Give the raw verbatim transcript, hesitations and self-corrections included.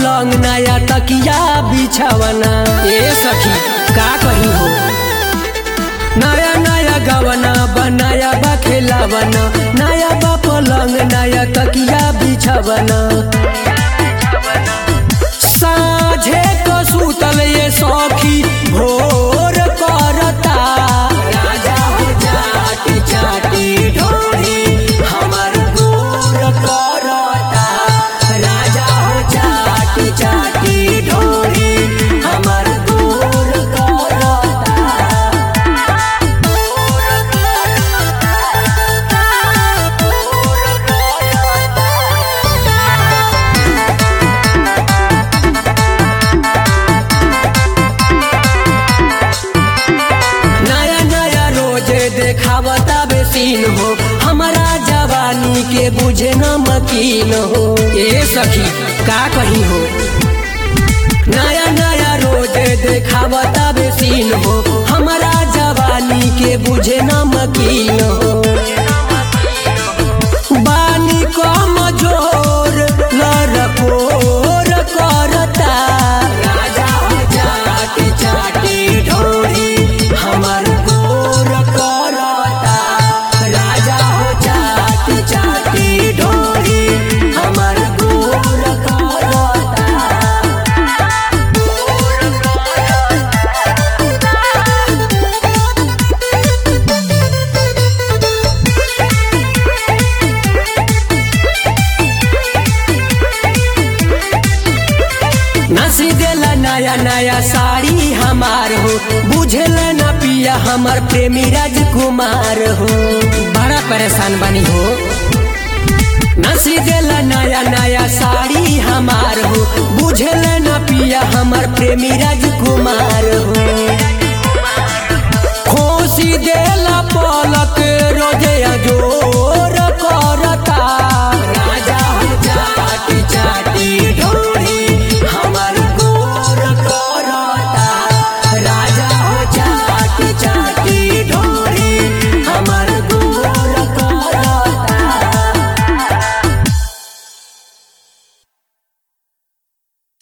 पलंग नया तकिया बिछावना। ए सखी का कही हो, नया नया गवना बनाया बा खेलावना, नया बा पलंग नया तकिया बिछावना। साझे को सुतल ये सखी भोर करता, राजा हो चाटी चाटी ढोरी हमर गोर करता, राजा हो चाटी चाटी ढोरी हमर गोर करता। देखावता बेसीन हो हमारा जवानी के बुझे न मकीन हो। ए सखी का कही हो, नया नया रोज देखावता बेसीन हो हमारा जवानी के बुझे न मकीन हो। बानी कम जोर लरकोर करता, राजा हो चाटी चाटी ढोरी हमर गोर करता, राजा हो चाटी चाटी ढोरी हमर गोर करता। नसी देला नया नया साड़ी हमार हो, बुझल न पिया हमर प्रेमी राजकुमार हो, बड़ा परेशान बनी हो। नसी देला नया नया साड़ी हमार हो, बुझल न पिया हमर प्रेमी राजकुमार हो। खोसी देला पलक रोजे जोर